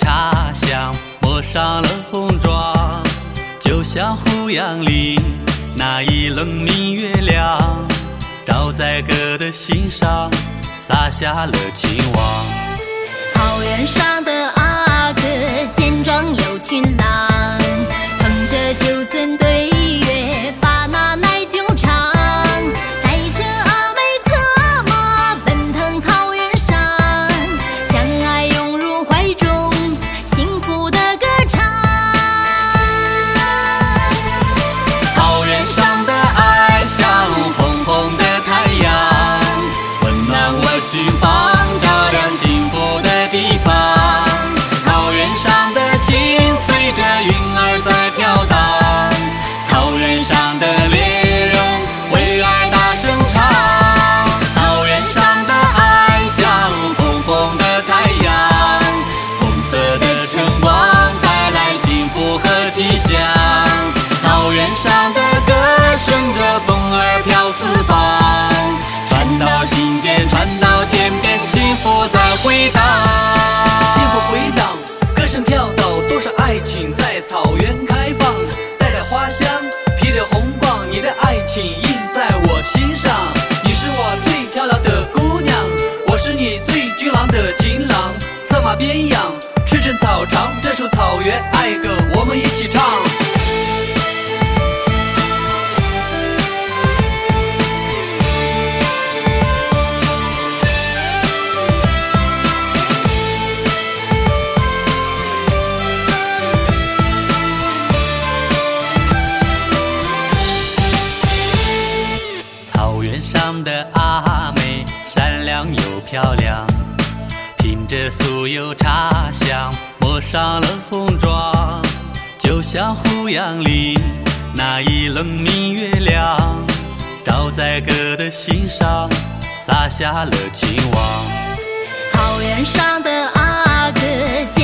茶香，抹上了红妆，就像胡杨里那一轮明月亮，照在哥的心上，洒下了情网。 草原上的阿哥健壮有群狼，捧着酒樽对月，把那奶酒尝，带着阿妹策马奔腾草原上，将爱拥入怀中，幸福的歌唱。 草原上的爱像红红的太阳，温暖我心房，照亮幸福的地方。草原上的情随着云儿在飘荡，草原上的猎人为爱大声唱。草原上的爱像红红的太阳，红色的晨光带来幸福和吉祥。草原上的歌顺着风儿飘四方，传到心间，传到天边，幸福在回荡。 幸福回荡，歌声飘到，多少爱情在草原开放，带着花香，披着红光，你的爱情印在我心上。你是我最漂亮的姑娘，我是你最俊朗的情郎。策马边养，驰骋草场，这首草原爱歌我们一起唱。 草原上的阿妹善良又漂亮，凭着酥油茶香，抹上了红妆，就像胡杨里那一轮明月亮，照在哥的心上，洒下了情网。 草原上的阿哥